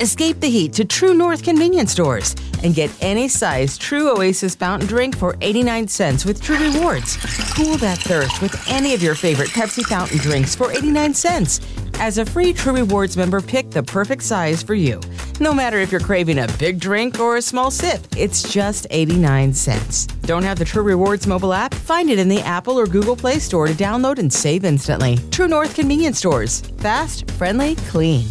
Escape the heat to True North convenience stores and get any size True Oasis fountain drink for 89 cents with True Rewards. Cool that thirst with any of your favorite Pepsi fountain drinks for 89 cents. As a free True Rewards member, pick the perfect size for you. No matter if you're craving a big drink or a small sip, it's just 89 cents. Don't have the True Rewards mobile app? Find it in the Apple or Google Play Store to download and save instantly. True North convenience stores. Fast, friendly, clean.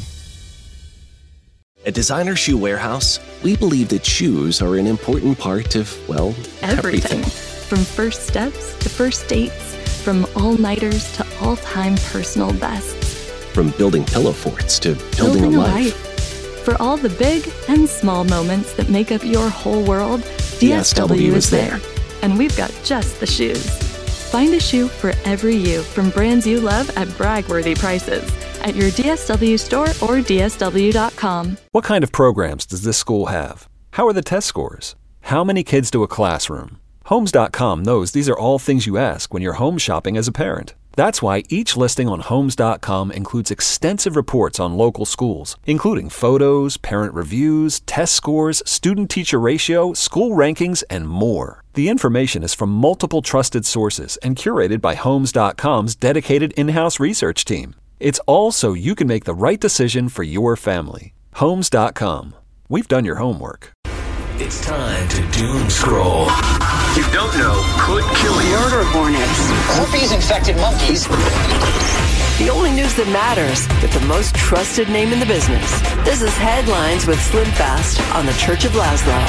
At Designer Shoe Warehouse, we believe that shoes are an important part of, well, everything. From first steps to first dates, from all-nighters to all-time personal bests. From building pillow forts to building a life. For all the big and small moments that make up your whole world, DSW is there. And we've got just the shoes. Find a shoe for every you from brands you love at brag-worthy prices at your DSW store or DSW.com. What kind of programs does this school have? How are the test scores? How many kids do a classroom? Homes.com knows these are all things you ask when you're home shopping as a parent. That's why each listing on Homes.com includes extensive reports on local schools, including photos, parent reviews, test scores, student-teacher ratio, school rankings, and more. The information is from multiple trusted sources and curated by Homes.com's dedicated in-house research team. It's all so you can make the right decision for your family. Homes.com. We've done your homework. It's time to doom scroll. You don't know could kill you. Murder hornets. Herpes-infected monkeys. The only news that matters with the most trusted name in the business. This is Headlines with Slim Fast on the Church of Laszlo.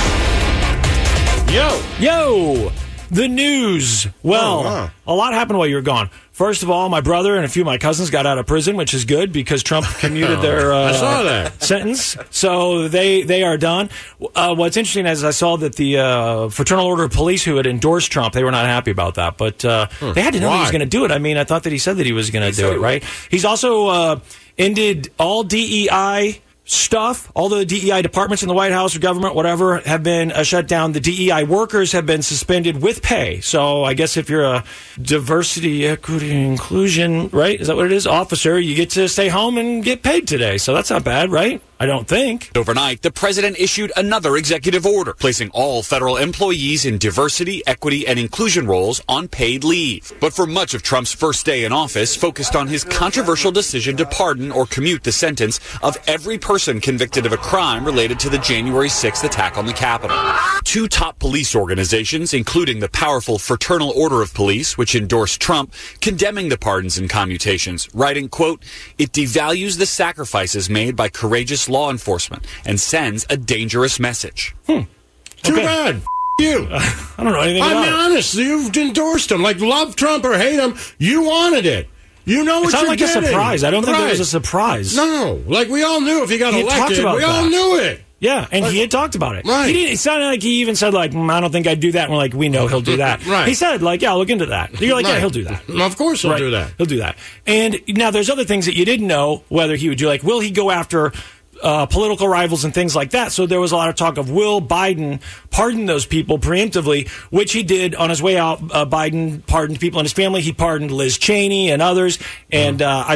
Yo! The news. Well, a lot happened while you were gone. First of all, my brother and a few of my cousins got out of prison, which is good because Trump commuted their I saw that. sentence. So they are done. What's interesting is I saw that the Fraternal Order of Police, who had endorsed Trump, they were not happy about that. But they had to know he was going to do it. I mean, I thought that he said that he was going to do it, right? He's also ended all DEI stuff. All the DEI departments in the White House or government, whatever, have been shut down. The DEI workers have been suspended with pay. So I guess if you're a diversity, equity, inclusion, right? Is that what it is? Officer, you get to stay home and get paid today. So that's not bad, right? I don't think. Overnight, the president issued another executive order, placing all federal employees in diversity, equity, and inclusion roles on paid leave. But for much of Trump's first day in office, focused on his controversial decision to pardon or commute the sentence of every person convicted of a crime related to the January 6th attack on the Capitol. Two top police organizations, including the powerful Fraternal Order of Police, which endorsed Trump, condemning the pardons and commutations, writing, quote, "It devalues the sacrifices made by courageous law enforcement and sends a dangerous message." Too bad. You. I don't know anything about it. I'm honest. You've endorsed him. Like, love Trump or hate him, you wanted it. You know what you're getting. It's not like a surprise. I don't think there was a surprise. No. Like, we all knew if he got elected. We all knew it. Yeah, and he had talked about it. Right. It sounded like he even said, like, I don't think I'd do that. And we're like, we know he'll do that. Right. He said, like, yeah, I'll look into that. You're like, yeah, he'll do that. Of course he'll do that. He'll do that. And now there's other things that you didn't know whether he would do. Like, will he go after political rivals and things like that? So there was a lot of talk of, will Biden pardon those people preemptively, which he did on his way out. Biden pardoned people in his family. He pardoned Liz Cheney and others. And I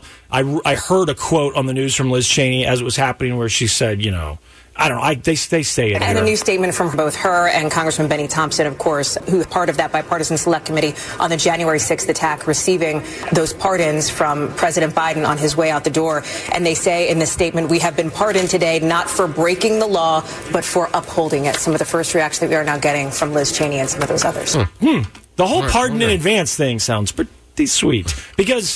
heard a quote on the news from Liz Cheney as it was happening where she said, you know, I don't know. They say it. And a new statement from both her and Congressman Benny Thompson, of course, who was part of that bipartisan select committee on the January 6th attack, receiving those pardons from President Biden on his way out the door. And they say in this statement, we have been pardoned today, not for breaking the law, but for upholding it. Some of the first reaction that we are now getting from Liz Cheney and some of those others. The whole pardon in advance thing sounds pretty sweet. Because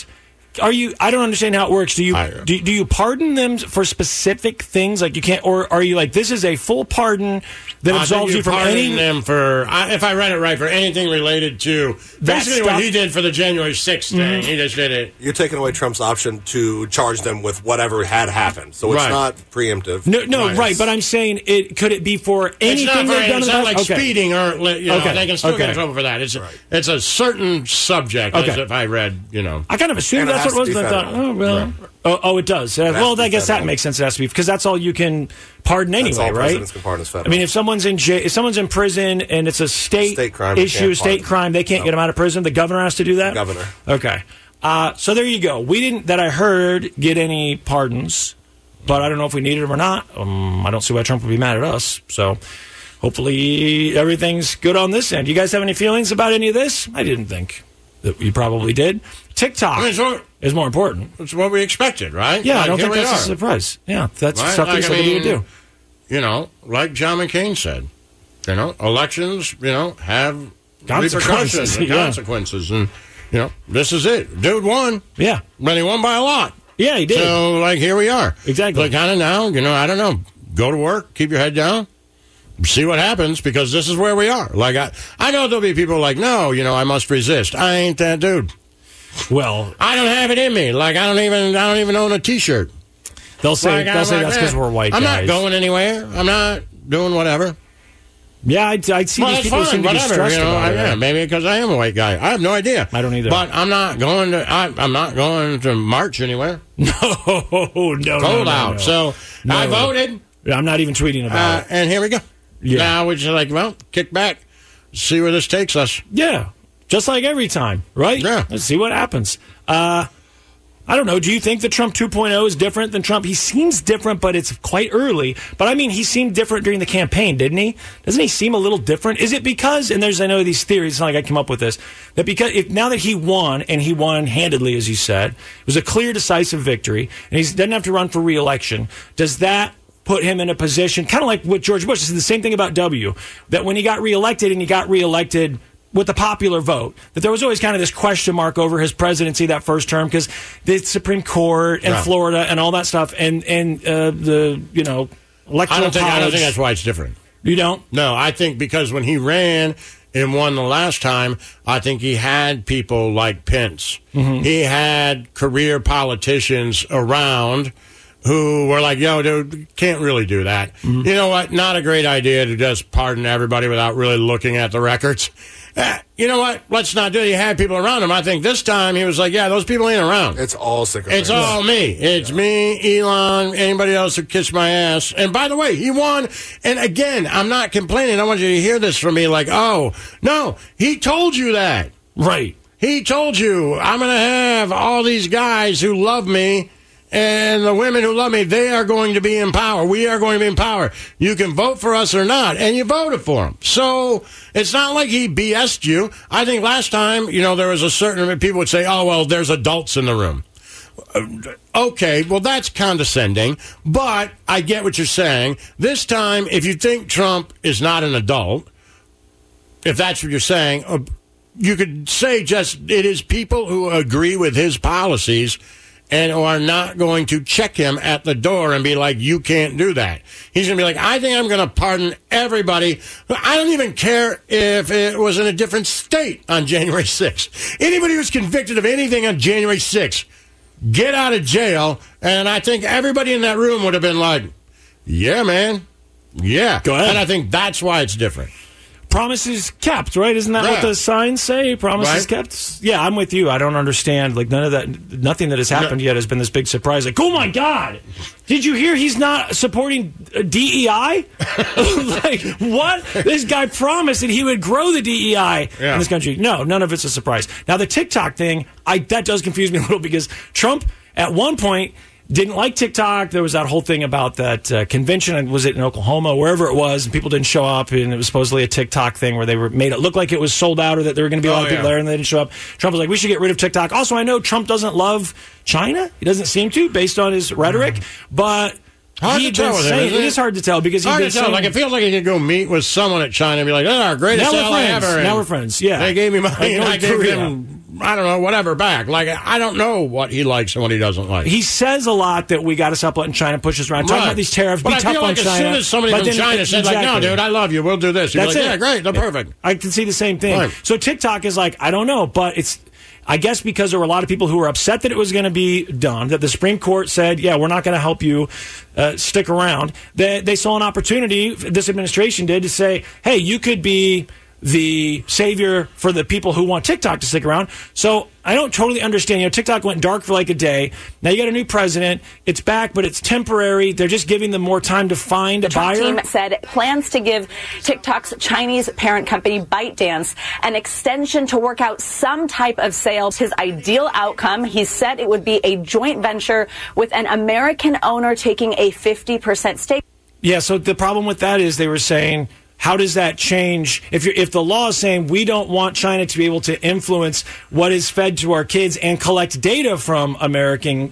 I don't understand how it works. Do you pardon them for specific things? Like you can't, or are you like, this is a full pardon that absolves you from any? Them for, if I read it right, for anything related to basically what he did for the January 6th thing. He just did it. You're taking away Trump's option to charge them with whatever had happened. So it's not preemptive. No, right. But I'm saying, could it be for anything they've done? It's not like speeding or, they can still get in trouble for that. It's a certain subject, as if I read, I kind of assumed that's what it was, but I thought, oh, well. Right. Oh, it does. Well, I guess that makes sense. It has to be, because that's all you can pardon anyway, right? Presidents can pardon is federal. I mean, if someone's in prison and it's a state crime issue, state crime, they can't get them out of prison. The governor has to do that? The governor. Okay. So there you go. We didn't, that I heard, get any pardons. but I don't know if we needed him or not. I don't see why Trump would be mad at us. So hopefully everything's good on this end. You guys have any feelings about any of this? I didn't think that you probably did. TikTok is more important. It's what we expected, right? Yeah, I don't think that's a surprise. Yeah, that's stuff that he would do. You know, like John McCain said, you know, elections, you know, have repercussions and consequences. And, you know, this is it. Dude won. Yeah. But he won by a lot. Yeah, he did. So, like, here we are. Exactly. But kind of now, you know, I don't know. Go to work, keep your head down, see what happens, because this is where we are. Like, I know there'll be people like, no, you know, I must resist. I ain't that dude. Well, I don't have it in me. Like, I don't even own a T-shirt. They'll say that's because we're white guys. I'm not going anywhere. I'm not doing whatever. Yeah, I'd see these people seem to be stressed about it. Yeah, maybe because I am a white guy. I have no idea. I don't either. But I'm not going to. I'm not going to march anywhere. No, cold out. No. So I voted. I'm not even tweeting about it. And here we go. Yeah. Now we're just like, well, kick back, see where this takes us. Yeah, just like every time, right? Yeah. Let's see what happens. I don't know. Do you think the Trump 2.0 is different than Trump? He seems different, but it's quite early. But I mean, he seemed different during the campaign, didn't he? Doesn't he seem a little different? Is it because, and I know these theories, it's not like I came up with this, that because now that he won, and he won handedly, as you said, it was a clear, decisive victory, and he doesn't have to run for re-election, does that put him in a position, kind of like with George Bush, this is the same thing about W, that when he got re-elected, and he got re-elected with the popular vote, that there was always kind of this question mark over his presidency that first term because the Supreme Court and Florida and all that stuff and the, you know, electoral college. I don't think that's why it's different. You don't? No, I think because when he ran and won the last time, I think he had people like Pence. Mm-hmm. He had career politicians around who were like, yo, dude, can't really do that. Mm-hmm. You know what? Not a great idea to just pardon everybody without really looking at the records. You know what? Let's not do it. He had people around him. I think this time he was like, yeah, those people ain't around. It's all sycophants. It's all me. It's me, Elon, anybody else who kissed my ass. And by the way, he won. And again, I'm not complaining. I want you to hear this from me like, oh, no, he told you that. Right. He told you, I'm going to have all these guys who love me. And the women who love me, they are going to be in power. We are going to be in power. You can vote for us or not. And you voted for him. So it's not like he BS'd you. I think last time, you know, there was a certain people would say, oh, well, there's adults in the room. Okay, well, that's condescending. But I get what you're saying. This time, if you think Trump is not an adult, if that's what you're saying, you could say just it is people who agree with his policies and are not going to check him at the door and be like, you can't do that. He's going to be like, I think I'm going to pardon everybody. I don't even care if it was in a different state on January 6th. Anybody who's convicted of anything on January 6th, get out of jail. And I think everybody in that room would have been like, yeah, man. Yeah. Go ahead. And I think that's why it's different. Promises kept, right? Isn't that what the signs say? Promises kept? Yeah, I'm with you. I don't understand. Like, nothing that has happened yet has been this big surprise. Like, oh my God, did you hear he's not supporting DEI? Like, what? This guy promised that he would grow the DEI in this country. No, none of it's a surprise. Now, the TikTok thing, that does confuse me a little because Trump, at one point, didn't like TikTok. There was that whole thing about that convention. Was it in Oklahoma, wherever it was, and people didn't show up, and it was supposedly a TikTok thing where they made it look like it was sold out or that there were going to be a lot of people there, and they didn't show up. Trump was like, we should get rid of TikTok. Also, I know Trump doesn't love China. He doesn't seem to, based on his rhetoric, but hard to tell with him, it is hard to tell because he's been saying, like, it feels like he could go meet with someone at China and be like, "That's our greatest ally ever." Now we're friends. Yeah, they gave me money, and I gave him, I don't know, whatever back. Like, I don't know what he likes and what he doesn't like. He says a lot that we got to stop letting China push us around. Talking about these tariffs, but be I tough feel like on China. As soon as somebody from China said, like, "No, dude, I love you. We'll do this," you'd be like, "Yeah, great, they're perfect." I can see the same thing. Right. So TikTok is like, I don't know, but it's. I guess because there were a lot of people who were upset that it was going to be done, that the Supreme Court said, yeah, we're not going to help you stick around, they saw an opportunity, this administration did, to say, hey, you could be the savior for the people who want TikTok to stick around. So I don't totally understand. TikTok went dark for like a day. Now you got a new president. It's back, but it's temporary. They're just giving them more time to find a buyer. The Trump team said it plans to give TikTok's Chinese parent company ByteDance an extension to work out some type of sales. His ideal outcome, he said it would be a joint venture with an American owner taking a 50% stake. Yeah, so the problem with that is they were saying, how does that change? If the law is saying we don't want China to be able to influence what is fed to our kids and collect data from Americans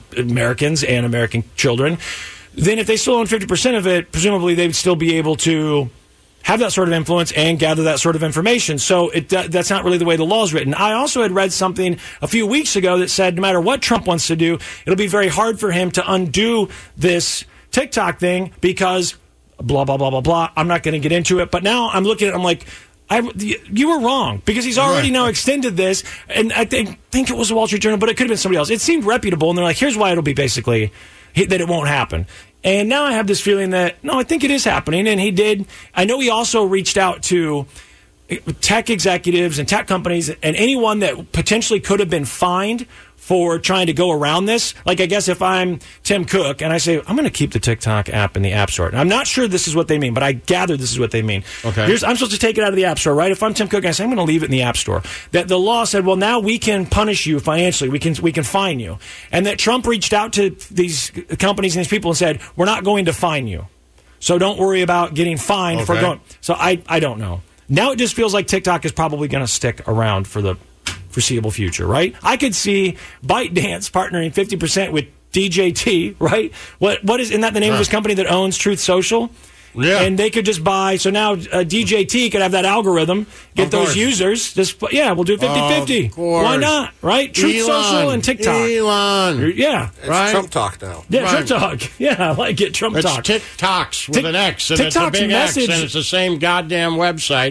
and American children, then if they still own 50% of it, presumably they would still be able to have that sort of influence and gather that sort of information. So that's not really the way the law is written. I also had read something a few weeks ago that said no matter what Trump wants to do, it'll be very hard for him to undo this TikTok thing because blah, blah, blah, blah, blah. I'm not going to get into it. But now I'm looking at it, I'm like, you were wrong because he's already now extended this. And I think it was the Wall Street Journal, but it could have been somebody else. It seemed reputable. And they're like, here's why it'll be basically that it won't happen. And now I have this feeling that, no, I think it is happening. And he did. I know he also reached out to tech executives and tech companies and anyone that potentially could have been fined for trying to go around this. Like, I guess if I'm Tim Cook and I say, I'm going to keep the TikTok app in the App Store. And I'm not sure this is what they mean, but I gather this is what they mean. Okay. I'm supposed to take it out of the App Store, right? If I'm Tim Cook and I say, I'm going to leave it in the App Store. That the law said, well, now we can punish you financially. We can fine you. And that Trump reached out to these companies and these people and said, we're not going to fine you. So don't worry about getting fined for going. So I don't know. Now it just feels like TikTok is probably going to stick around for the foreseeable future, right? I could see ByteDance partnering 50% with DJT, right? What is, isn't that the name of his company that owns Truth Social? Yeah. And they could just buy, so now DJT could have that algorithm, get those users, we'll do 50-50. Why not, right? Truth Social and TikTok. Elon. Yeah. It's right? Trump Talk now. Yeah, Trump Talk. Yeah, I like it, Trump Talk. It's TikToks with an X, and TikTok's it's a big message. X, and it's the same goddamn website,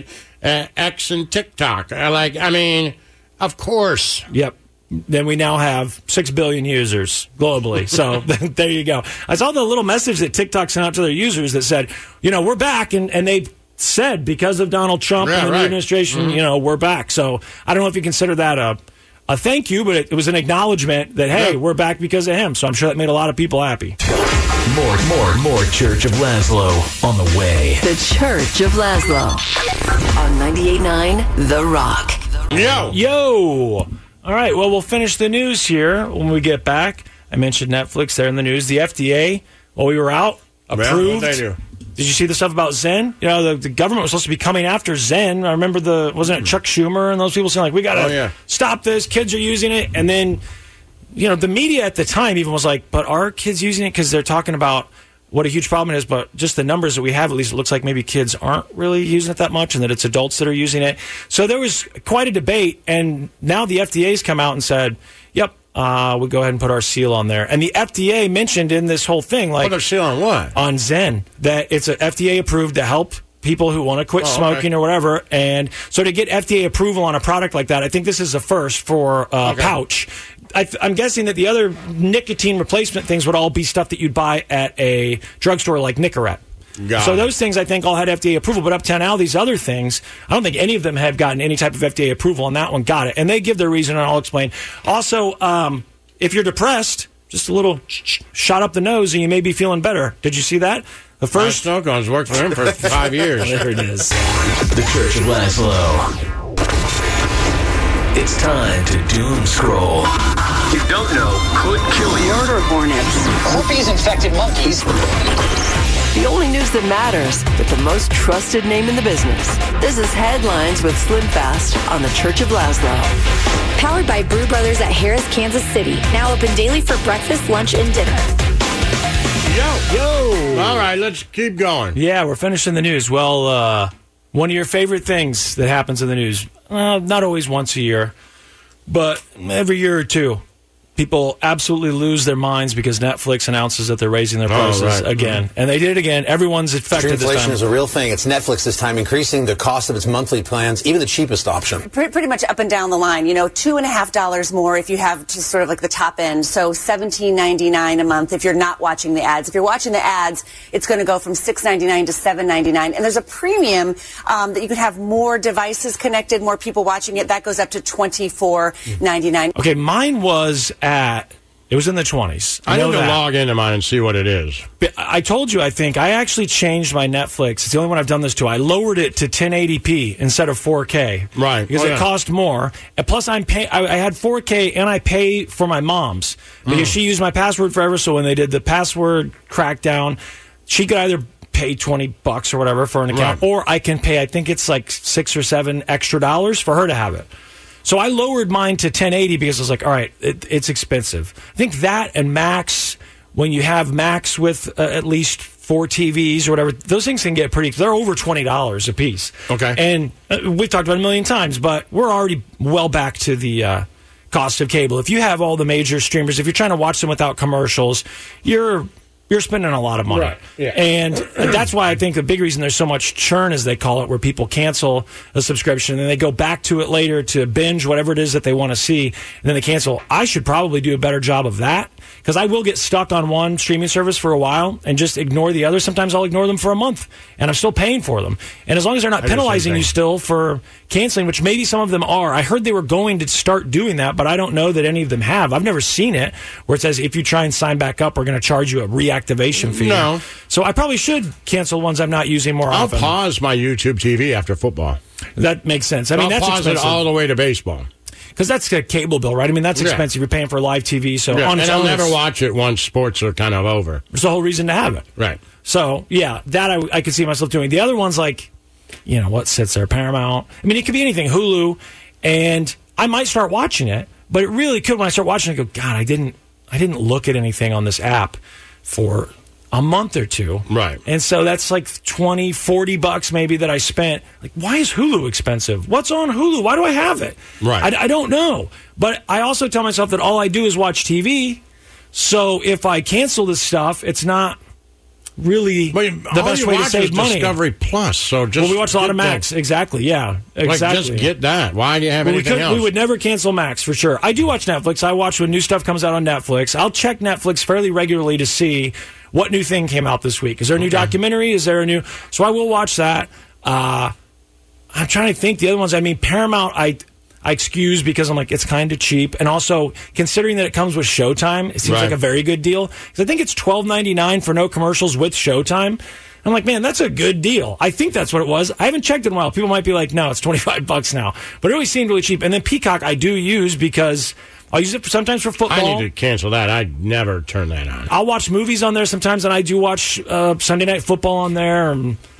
X and TikTok. Of course. Yep. Then we now have 6 billion users globally. So there you go. I saw the little message that TikTok sent out to their users that said, we're back. And they said because of Donald Trump and the new administration, we're back. So I don't know if you consider that a thank you, but it was an acknowledgement that, hey, we're back because of him. So I'm sure that made a lot of people happy. More Church of Laszlo on the way. The Church of Laszlo on 98.9 The Rock. Yo. All right, well, we'll finish the news here when we get back. I mentioned Netflix there in the news. The FDA, while we were out, approved. What they do? Did you see the stuff about Zen? The government was supposed to be coming after Zen. I remember wasn't it Chuck Schumer and those people saying, like, we got to stop this. Kids are using it. And then, the media at the time even was like, but are kids using it? Because they're talking about what a huge problem it is, but just the numbers that we have, at least it looks like maybe kids aren't really using it that much and that it's adults that are using it. So there was quite a debate, and now the FDA's come out and said, yep, we'll go ahead and put our seal on there. And the FDA mentioned in this whole thing, like... Put their seal on what? On Zen, that it's FDA approved to help people who want to quit smoking or whatever. And so to get FDA approval on a product like that, I think this is a first for pouch. I'm guessing that the other nicotine replacement things would all be stuff that you'd buy at a drugstore like Nicorette. So those things, I think, all had FDA approval. But up to now, these other things, I don't think any of them have gotten any type of FDA approval, and that one got it. And they give their reason, and I'll explain. Also, if you're depressed, just a little shot up the nose, and you may be feeling better. Did you see that? The first snow cones worked for him for 5 years. There it is. The Church of Laszlo. It's time to doom scroll. You don't know could kill you. Murder hornets. Herpes-infected monkeys. The only news that matters with the most trusted name in the business. This is Headlines with Slim Fast on the Church of Laszlo. Powered by Brew Brothers at Harris, Kansas City. Now open daily for breakfast, lunch, and dinner. Yo! All right, let's keep going. Yeah, we're finishing the news. Well, one of your favorite things that happens in the news, not always once a year, but every year or two, people absolutely lose their minds because Netflix announces that they're raising their prices again. And they did it again. Everyone's affected this time. Inflation is a real thing. It's Netflix this time increasing the cost of its monthly plans, even the cheapest option. Pretty much up and down the line. You know, $2.50 more if you have just sort of like the top end. So $17.99 a month if you're not watching the ads. If you're watching the ads, it's going to go from $6.99 to $7.99. And there's a premium that you can have more devices connected, more people watching it. That goes up to $24.99. Okay, mine was it was in the 20s. I need to log into mine and see what it is. But I told you, I think, I actually changed my Netflix. It's the only one I've done this to. I lowered it to 1080p instead of 4K. Right. Because it cost more. And plus, I had 4K, and I pay for my mom's. Because she used my password forever, so when they did the password crackdown, she could either pay $20 or whatever for an account, or I can pay, I think it's like $6 or $7 extra for her to have it. So I lowered mine to 1080 because I was like, all right, it's expensive. I think that and Max, when you have Max with at least 4 TVs or whatever, those things can get they're over $20 a piece. Okay. And we've talked about it a million times, but we're already well back to the cost of cable. If you have all the major streamers, if you're trying to watch them without commercials, you're spending a lot of money. Right. Yeah. And that's why I think the big reason there's so much churn, as they call it, where people cancel a subscription and they go back to it later to binge whatever it is that they want to see, and then they cancel. I should probably do a better job of that, because I will get stuck on one streaming service for a while and just ignore the other. Sometimes I'll ignore them for a month, and I'm still paying for them. And as long as they're not penalizing you still for canceling, which maybe some of them are. I heard they were going to start doing that, but I don't know that any of them have. I've never seen it where it says if you try and sign back up, we're going to charge you a reactivation fee. No. So I probably should cancel ones I'm not using more often. I'll pause my YouTube TV after football. That makes sense. I mean, that's pause expensive. it all the way to baseball. Because that's a cable bill, right? I mean, that's expensive. You're paying for live TV. So on its and I'll own, never watch it once sports are kind of over. There's the whole reason to have it. Right. So, yeah, that I could see myself doing. The other one's like, you know, what sits there? Paramount. I mean, it could be anything. Hulu. And I might start watching it, but it really could when I start watching it, I go, God, I didn't look at anything on this app for a month or two. Right. And so that's like $20, $40 maybe that I spent. Like, why is Hulu expensive? What's on Hulu? Why do I have it? Right. I don't know. But I also tell myself that all I do is watch TV. So if I cancel this stuff, it's not really the best way to save money. Discovery Plus. So just we watch a lot of Max. Exactly. Yeah. Exactly. Like, just get that. Why do you have anything else? We would never cancel Max for sure. I do watch Netflix. I watch when new stuff comes out on Netflix. I'll check Netflix fairly regularly to see what new thing came out this week. Is there a new documentary? Is there a new? So I will watch that. I'm trying to think the other ones. I mean, Paramount, I excuse because I'm like, it's kind of cheap. And also, considering that it comes with Showtime, it seems like a very good deal. Because I think it's $12.99 for no commercials with Showtime. I'm like, man, that's a good deal. I think that's what it was. I haven't checked in a while. People might be like, no, it's $25 now. But it always seemed really cheap. And then Peacock I do use because I'll use it sometimes for football. I need to cancel that. I never turn that on. I'll watch movies on there sometimes, and I do watch Sunday Night Football on there.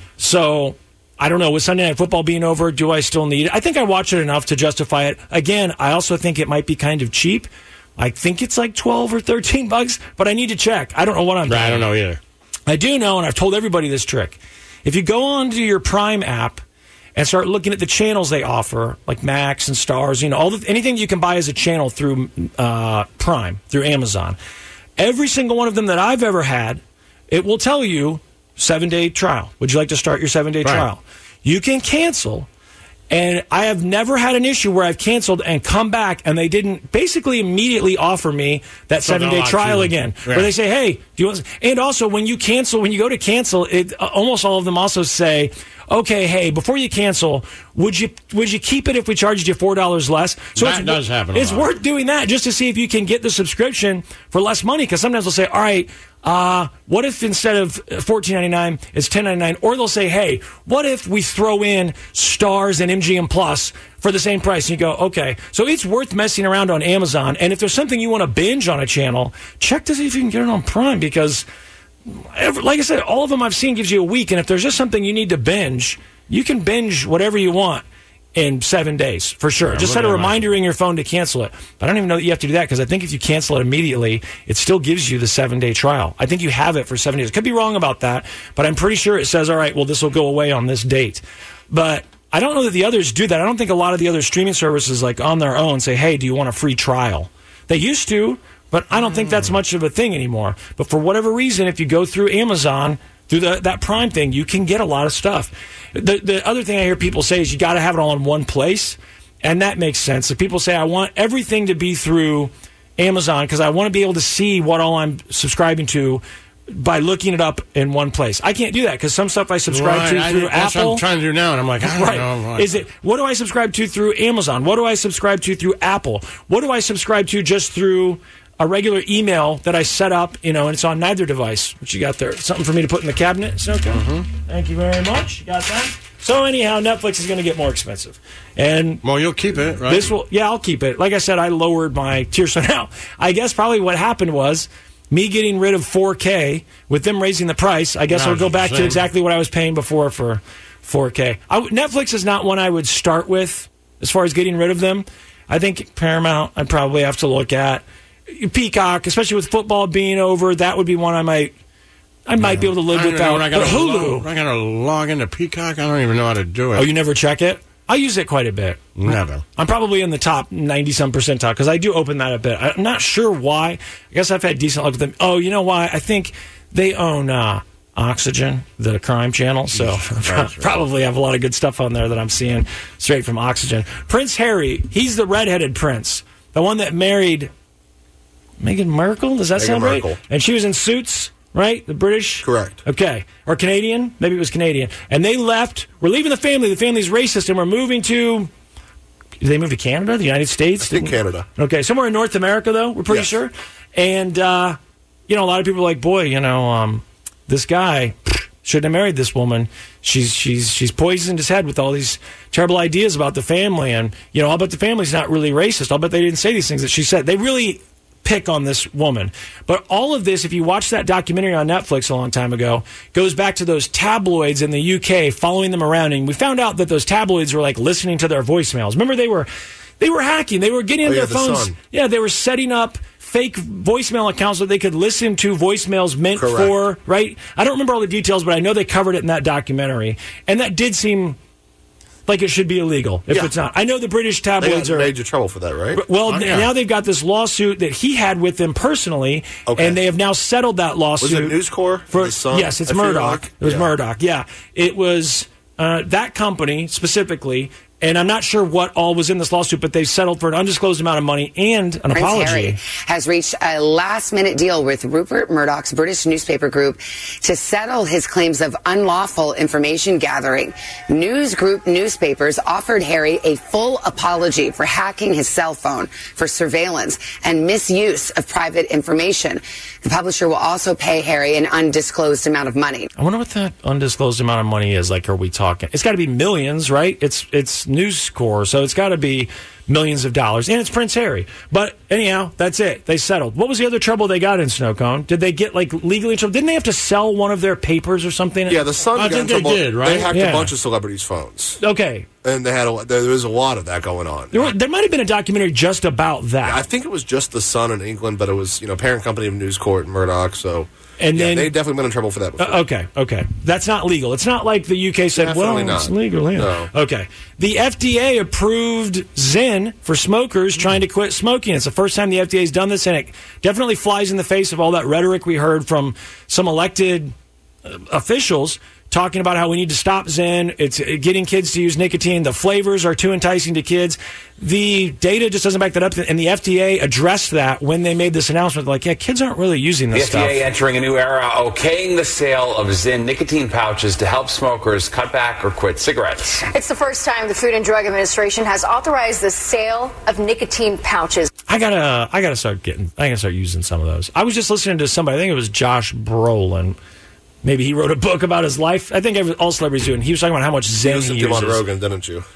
So I don't know. With Sunday Night Football being over, do I still need it? I think I watch it enough to justify it. Again, I also think it might be kind of cheap. I think it's like $12 or $13, but I need to check. I don't know what I'm doing. I don't know either. I do know, and I've told everybody this trick. If you go onto your Prime app and start looking at the channels they offer, like Max and Stars, you know, anything you can buy as a channel through Prime, through Amazon, every single one of them that I've ever had, it will tell you 7-day trial. Would you like to start your 7-day trial? You can cancel. And I have never had an issue where I've canceled and come back and they didn't basically immediately offer me that 7-day trial again. Yeah. Where they say, hey, do you want... And also, when you go to cancel, almost all of them also say, okay, hey, before you cancel, would you keep it if we charged you $4 less? So that does happen a It's lot. worth doing that just to see if you can get the subscription for less money. Because sometimes they'll say, all right, what if instead of $14.99, it's $10.99? Or they'll say, hey, what if we throw in Stars and MGM Plus for the same price? And you go, okay. So it's worth messing around on Amazon. And if there's something you want to binge on a channel, check to see if you can get it on Prime. Because, like I said, all of them I've seen gives you a week. And if there's just something you need to binge, you can binge whatever you want in 7 days, for sure. Just set a reminder in your phone to cancel it. But I don't even know that you have to do that, because I think if you cancel it immediately, it still gives you the 7-day trial. I think you have it for 7 days. Could be wrong about that, but I'm pretty sure it says, all right, well, this will go away on this date. But I don't know that the others do that. I don't think a lot of the other streaming services, like on their own, say, hey, do you want a free trial? They used to, but I don't think that's much of a thing anymore. But for whatever reason, if you go through Amazon, through that Prime thing, you can get a lot of stuff. The other thing I hear people say is you got to have it all in one place, and that makes sense. So people say, I want everything to be through Amazon because I want to be able to see what all I'm subscribing to by looking it up in one place. I can't do that because some stuff I subscribe to through Apple. That's what I'm trying to do now, and I'm like, I don't know. Is it, what do I subscribe to through Amazon? What do I subscribe to through Apple? What do I subscribe to just through a regular email that I set up, and it's on neither device? What you got there? Something for me to put in the cabinet? It's okay. Thank you very much. You got that? So anyhow, Netflix is going to get more expensive. And well, you'll keep it, right? I'll keep it. Like I said, I lowered my tier. So now, I guess probably what happened was me getting rid of 4K with them raising the price. I guess I'll go back to exactly what I was paying before for 4K. Netflix is not one I would start with as far as getting rid of them. I think Paramount I'd probably have to look at. Peacock, especially with football being over, that would be one I might be able to live without. But Hulu. I got to log into Peacock. I don't even know how to do it. Oh, you never check it? I use it quite a bit. Never. I'm probably in the top 90-some percentile because I do open that a bit. I'm not sure why. I guess I've had decent luck with them. Oh, you know why? I think they own Oxygen, the crime channel. So probably have a lot of good stuff on there that I'm seeing straight from Oxygen. Prince Harry, he's the redheaded prince. The one that married Meghan Markle? Does that sound right? And she was in Suits, right? The British? Correct. Okay. Or Canadian? Maybe it was Canadian. And they left. We're leaving the family. The family's racist, and we're moving to... Did they move to Canada? The United States? I think Canada. Okay. Somewhere in North America, though, we're pretty sure. And, a lot of people are like, boy, this guy shouldn't have married this woman. She's poisoned his head with all these terrible ideas about the family. And, I'll bet the family's not really racist. I'll bet they didn't say these things that she said. They really pick on this woman. But all of this, if you watch that documentary on Netflix a long time ago, goes back to those tabloids in the UK following them around. And we found out that those tabloids were like listening to their voicemails. Remember, they were hacking. They were getting into their phones. Sun. Yeah, they were setting up fake voicemail accounts so they could listen to voicemails meant for, right? I don't remember all the details, but I know they covered it in that documentary. And that did seem like it should be illegal if it's not. I know the British tabloids are major trouble for that, right? Well, now they've got this lawsuit that he had with them personally, and they have now settled that lawsuit. Was it News Corp for the Sun? Yes, it's Murdoch. It was Murdoch. Yeah, it was that company specifically. And I'm not sure what all was in this lawsuit, but they've settled for an undisclosed amount of money and an apology. Prince Harry has reached a last-minute deal with Rupert Murdoch's British newspaper group to settle his claims of unlawful information gathering. News Group newspapers offered Harry a full apology for hacking his cell phone for surveillance and misuse of private information. The publisher will also pay Harry an undisclosed amount of money. I wonder what that undisclosed amount of money is. Like, are we talking? It's got to be millions, right? It's News Corp, so it's got to be millions of dollars, and it's Prince Harry. But anyhow, that's it. They settled. What was the other trouble they got in Snowcone? Did they get legally in trouble? Didn't they have to sell one of their papers or something? Yeah, the Sun got in trouble. They did, right? They hacked a bunch of celebrities' phones. Okay. And there was a lot of that going on. There might have been a documentary just about that. Yeah, I think it was just the Sun in England, but it was parent company of News Corp and Murdoch, so... And then they've definitely been in trouble for that before. Okay. That's not legal. It's not like the UK said, it's legal. Yeah. No. Okay. The FDA approved Zyn for smokers trying to quit smoking. It's the first time the FDA has done this, and it definitely flies in the face of all that rhetoric we heard from some elected officials talking about how we need to stop Zyn. It's getting kids to use nicotine. The flavors are too enticing to kids. The data just doesn't back that up. And the FDA addressed that when they made this announcement. They're like, kids aren't really using this stuff. The FDA entering a new era, okaying the sale of Zyn nicotine pouches to help smokers cut back or quit cigarettes. It's the first time the Food and Drug Administration has authorized the sale of nicotine pouches. I gotta start using some of those. I was just listening to somebody, I think it was Josh Brolin. Maybe he wrote a book about his life. I think all celebrities do, and he was talking about how much Zyn he uses. You listened to him on Rogan, didn't you?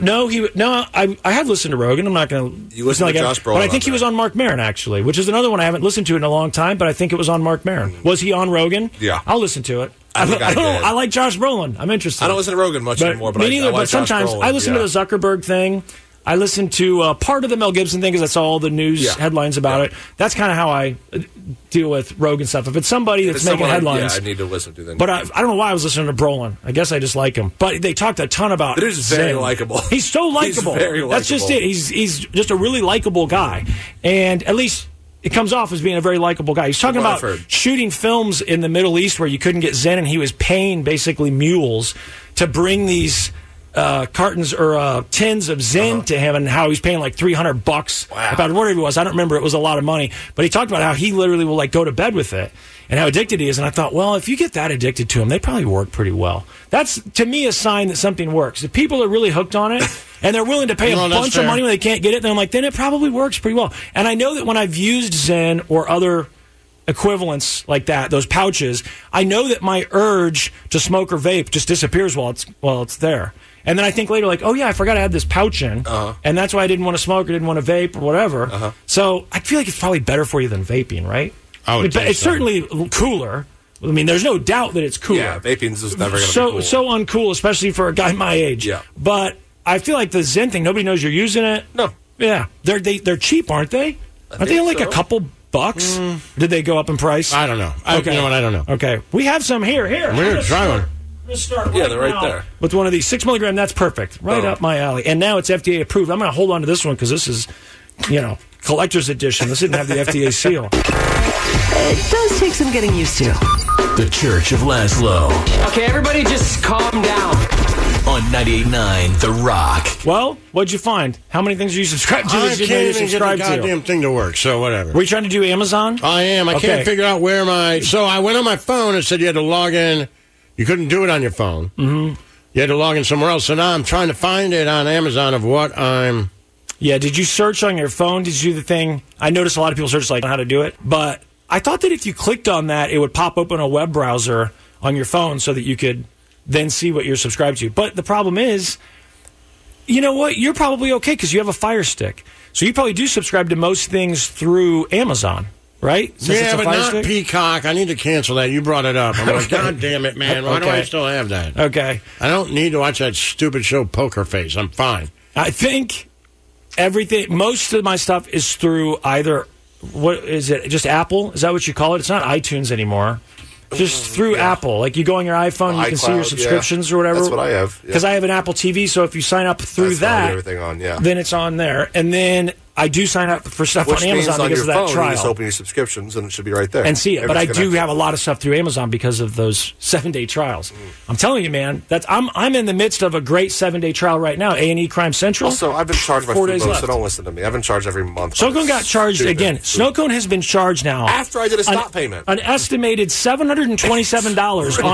No. I have listened to Rogan. I'm not going to. You listened to Josh Brolin, but I think he was on Mark Maron actually, which is another one I haven't listened to in a long time. But I think it was on Mark Maron. Was he on Rogan? Yeah, I'll listen to it. I like Josh Brolin. I'm interested. I don't listen to Rogan much anymore, but me neither. I like but sometimes Josh Brolin. I listen to the Zuckerberg thing. I listened to part of the Mel Gibson thing because I saw all the news headlines about it. That's kind of how I deal with Rogan stuff. If it's somebody that's making headlines, I need to listen to them. But I don't know why I was listening to Brolin. I guess I just like him. But they talked a ton about. It is very likable. He's so likable. That's just it. He's just a really likable guy, and at least it comes off as being a very likable guy. He's talking about shooting films in the Middle East where you couldn't get Zen, and he was paying basically mules to bring these cartons or tins of Zen to him, and how he's paying like $300 about whatever it was. I don't remember. It was a lot of money, but he talked about how he literally will like go to bed with it and how addicted he is. And I thought, well, if you get that addicted to them, they probably work pretty well. That's to me a sign that something works. If people are really hooked on it and they're willing to pay a bunch of money when they can't get it, then I'm like, then it probably works pretty well. And I know that when I've used Zen or other equivalents like that, those pouches, I know that my urge to smoke or vape just disappears while it's there. And then I think later, like, oh, yeah, I forgot I had this pouch in, and that's why I didn't want to smoke or didn't want to vape or whatever. So I feel like it's probably better for you than vaping, right? It's certainly cooler. I mean, there's no doubt that it's cooler. Yeah, vaping's just never going to be cool. So uncool, especially for a guy my age. Yeah. But I feel like the Zen thing, nobody knows you're using it. No. Yeah. They're cheap, aren't they? Aren't they like a couple bucks? Did they go up in price? I don't know. Okay. You know what? I don't know. Okay. We have some here. We're going to try one. Start they're right there with one of these 6 milligram. That's perfect, right up my alley. And now it's FDA approved. I'm going to hold on to this one because this is, collector's edition. This didn't have the FDA seal. It does take some getting used to. The Church of Laszlo. Okay, everybody, just calm down. On 98.9 The Rock. Well, what'd you find? How many things are you subscribed to? I can't even get the goddamn thing to work. So whatever. Were you trying to do Amazon? I am. I can't figure out where my. So I went on my phone and said you had to log in. You couldn't do it on your phone. Mm-hmm. You had to log in somewhere else. So now I'm trying to find it on Amazon of what I'm... Yeah, did you search on your phone? Did you do the thing? I noticed a lot of people search like how to do it. But I thought that if you clicked on that, it would pop open a web browser on your phone so that you could then see what you're subscribed to. But the problem is, you know what? You're probably okay because you have a Fire Stick. So you probably do subscribe to most things through Amazon. Right? Yeah, but not Peacock. I need to cancel that. You brought it up. I'm like, God damn it, man. Why do I still have that? Okay. I don't need to watch that stupid show, Poker Face. I'm fine. I think most of my stuff is through either, what is it, just Apple? Is that what you call it? It's not iTunes anymore. Just through Apple. Like you go on your iPhone, you can see your subscriptions or whatever. That's what I have. Because I have an Apple TV, so if you sign up through everything on, then it's on there. And then I do sign up for stuff on Amazon because of that trial. You just open your subscriptions and it should be right there. And see it. But I do have a lot of stuff through Amazon because of those 7-day trials. I'm telling you, man, I'm in the midst of a great 7-day trial right now. A&E Crime Central. Also, I've been charged by Fubo, so don't listen to me. I've been charged every month. Snowcone got charged again. Snowcone has been charged now. After I did a stop payment. An estimated $727 on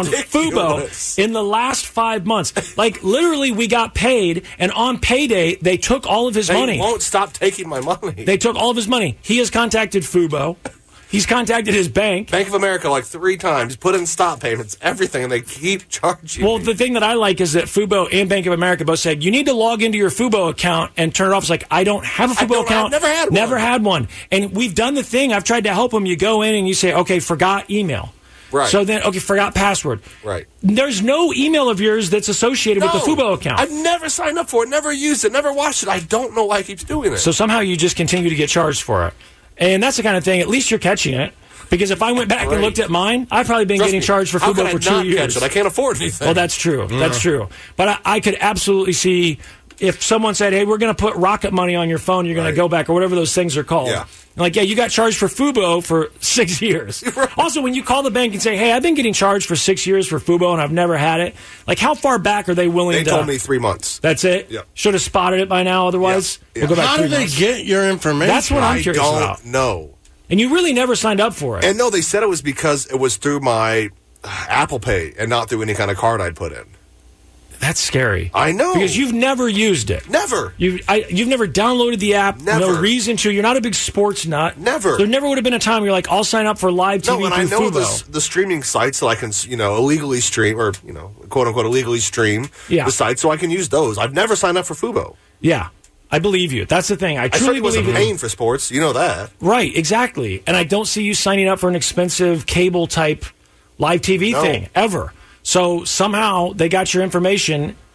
Fubo in the last 5 months. Like, literally, we got paid, and on payday, they took all of his money. They won't stop taking my money. They took all of his money. He has contacted Fubo. He's contacted his bank. Bank of America like 3 times, put in stop payments, everything, and they keep charging me. The thing that I like is that Fubo and Bank of America both said, you need to log into your Fubo account and turn it off. It's like, I don't have a Fubo account. I've never had one. And we've done the thing. I've tried to help them. You go in and you say, okay, forgot email. Right. So then, okay, forgot password. Right. There's no email of yours that's associated with the Fubo account. I've never signed up for it, never used it, never watched it. I don't know why it keeps doing it. So somehow you just continue to get charged for it. And that's the kind of thing, at least you're catching it. Because if I went back and looked at mine, I've probably been getting charged for Fubo for 2 years. Catch it? I can't afford anything. Well, that's true. That's true. But I could absolutely see if someone said, hey, we're going to put Rocket Money on your phone, you're going to go back, or whatever those things are called. Yeah. Like, you got charged for Fubo for 6 years. Right. Also, when you call the bank and say, hey, I've been getting charged for 6 years for Fubo and I've never had it, like, how far back are they willing to... They told me 3 months. That's it? Yeah. Should have spotted it by now, otherwise. Yeah. We'll go back How do they get your information? That's what I'm curious about. I don't know. And you really never signed up for it. And no, they said it was because it was through my Apple Pay and not through any kind of card I'd put in. That's scary. I know. Because you've never used it. Never. You've never downloaded the app. Never. No reason to. You're not a big sports nut. Never. There never would have been a time where you're like, I'll sign up for live TV through Fubo. No, and I know the streaming sites so I can, illegally stream, or, quote-unquote illegally stream the sites so I can use those. I've never signed up for Fubo. Yeah. I believe you. That's the thing. I truly wasn't paying for sports. You know that. Right, exactly. And I don't see you signing up for an expensive cable-type live TV thing, ever. So somehow they got your information.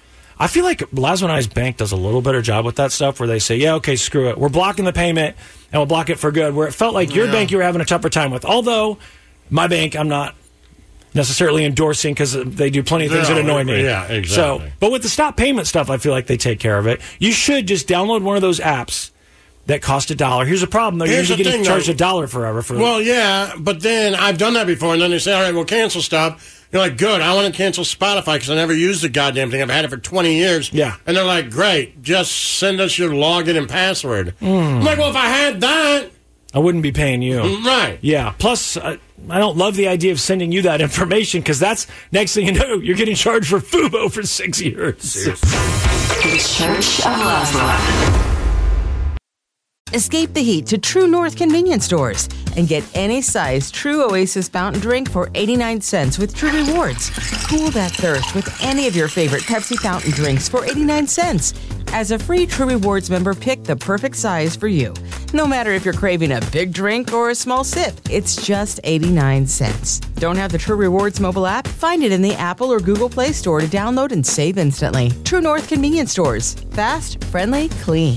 I feel like Laszlo and I's bank does a little better job with that stuff where they say, yeah, okay, screw it. We're blocking the payment and we'll block it for good. Where it felt like your bank you were having a tougher time with. Although my bank, I'm not necessarily endorsing because they do plenty of things that annoy me. Yeah, exactly. So, but with the stop payment stuff, I feel like they take care of it. You should just download one of those apps that cost $1. Here's the problem, though. You're usually getting charged $1 forever. Well, yeah, but then I've done that before, and then they say, all right, we'll cancel stuff. You're like, good, I want to cancel Spotify because I never used the goddamn thing. I've had it for 20 years. Yeah. And they're like, great, just send us your login and password. I'm like, well, if I had that, I wouldn't be paying you. Right. Yeah. Plus, I don't love the idea of sending you that information because that's, next thing you know, you're getting charged for Fubo for 6 years. Seriously. The Church of Laszlo. Escape the heat to True North convenience stores and get any size True Oasis fountain drink for 89 cents with True Rewards. Cool that thirst with any of your favorite Pepsi fountain drinks for 89 cents. As a free True Rewards member, pick the perfect size for you. No matter if you're craving a big drink or a small sip, it's just 89 cents. Don't have the True Rewards mobile app? Find it in the Apple or Google Play Store to download and save instantly. True North convenience stores. Fast, friendly, clean.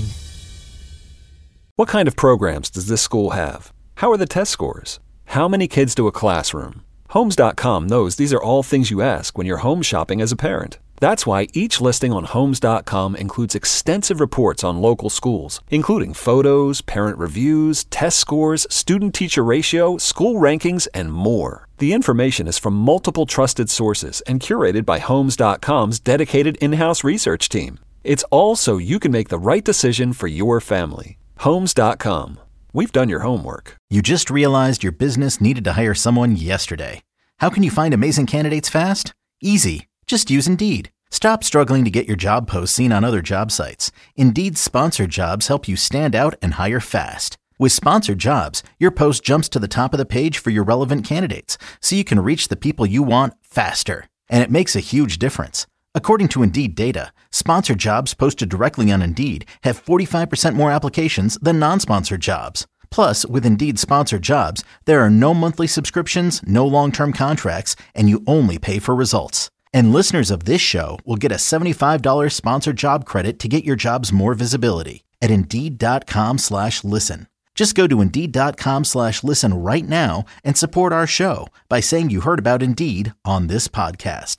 What kind of programs does this school have? How are the test scores? How many kids do a classroom? Homes.com knows these are all things you ask when you're home shopping as a parent. That's why each listing on Homes.com includes extensive reports on local schools, including photos, parent reviews, test scores, student-teacher ratio, school rankings, and more. The information is from multiple trusted sources and curated by Homes.com's dedicated in-house research team. It's all so you can make the right decision for your family. Homes.com. We've done your homework. You just realized your business needed to hire someone yesterday. How can you find amazing candidates fast? Easy. Just use Indeed. Stop struggling to get your job posts seen on other job sites. Indeed's sponsored jobs help you stand out and hire fast. With sponsored jobs, your post jumps to the top of the page for your relevant candidates, so you can reach the people you want faster. And it makes a huge difference. According to Indeed data, sponsored jobs posted directly on Indeed have 45% more applications than non-sponsored jobs. Plus, with Indeed sponsored jobs, there are no monthly subscriptions, no long-term contracts, and you only pay for results. And listeners of this show will get a $75 sponsored job credit to get your jobs more visibility at Indeed.com/listen. Just go to Indeed.com/listen right now and support our show by saying you heard about Indeed on this podcast.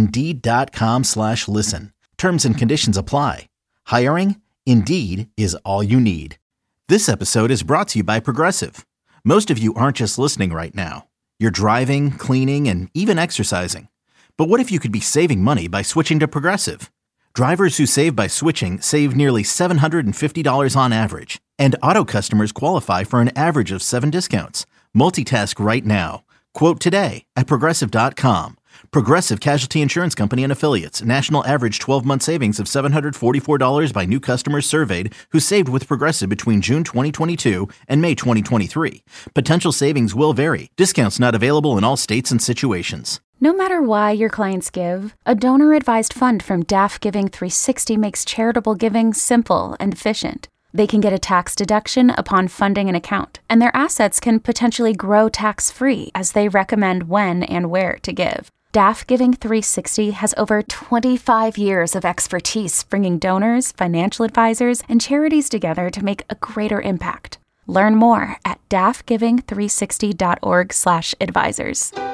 Indeed.com/listen. Terms and conditions apply. Hiring? Indeed is all you need. This episode is brought to you by Progressive. Most of you aren't just listening right now. You're driving, cleaning, and even exercising. But what if you could be saving money by switching to Progressive? Drivers who save by switching save nearly $750 on average. And auto customers qualify for an average of 7 discounts. Multitask right now. Quote today at Progressive.com. Progressive Casualty Insurance Company and Affiliates. National average 12-month savings of $744 by new customers surveyed who saved with Progressive between June 2022 and May 2023. Potential savings will vary. Discounts not available in all states and situations. No matter why your clients give, a donor-advised fund from DAF Giving 360 makes charitable giving simple and efficient. They can get a tax deduction upon funding an account, and their assets can potentially grow tax-free as they recommend when and where to give. DAF Giving 360 has over 25 years of expertise bringing donors, financial advisors, and charities together to make a greater impact. Learn more at dafgiving360.org/advisors.